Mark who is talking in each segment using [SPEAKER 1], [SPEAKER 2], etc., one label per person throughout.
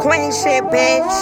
[SPEAKER 1] Queen shit, bitch.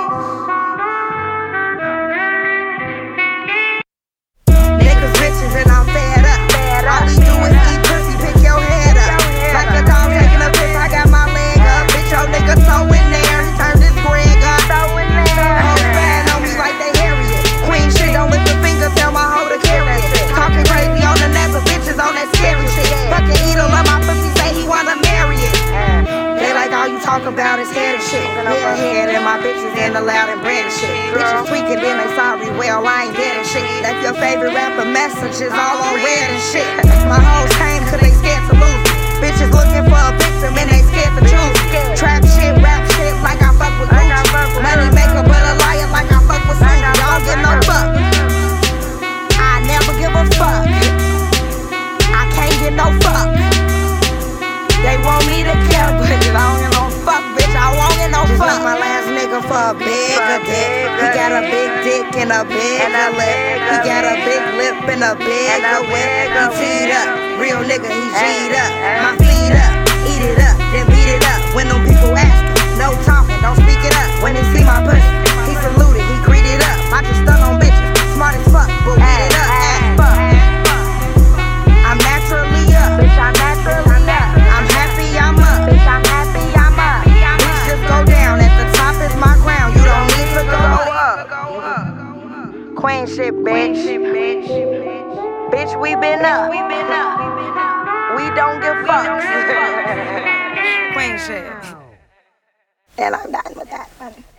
[SPEAKER 1] Niggas bitches and I'm fed up. All we do is eat pussy, pick your head up. Like a dog taking a piss, I got my leg up. Bitch, your nigga so in there, he turned his Greg up. Hoes bad on me like they Harriet. Queen shit, don't lift a finger, tell my hoe to carry it. Talking crazy on the net, but bitches on that scary shit. Fucking eater love my pussy, say he wanna marry it. They like all you talk about is head and shit. Real head and my bitches in the loud and bread and shit. Bitches tweaking, then they sorry, well I ain't dead and shit. Left your favorite rapper messages all on red and shit. My hoes came cause they scared to lose. Bitches looking for a victim and they scared to choose. Trap shit, rap shit like I fuck with Gucci. Money maker but a liar like I fuck with Susie. Y'all get no fuck. I never give a fuck. I can't get no fuck. They want me to care, but I don't get no fuck, bitch. I won't get no fuck. Just my last nigga for a bigger dick. He got a big dick and a bigger lip. He got a big lip and a bigger whip. He teed up, real nigga, he G'd up. My feet up, eat it up, then beat it up. When them people asking, no talking, don't speak it up. When they see my pussy, he saluted, he greeted up. I just stuck on bitches, smart as fuck, but weed it up, ass fuck. I'm naturally up, bitch, I'm naturally up. I'm happy I'm up, bitch, I'm happy I'm up. Bitch, just go down, at the top is my crown. You don't need to go up. Queen shit, bitch. Bitch, we been up. We don't give fucks. Queen shit. And I'm done with that.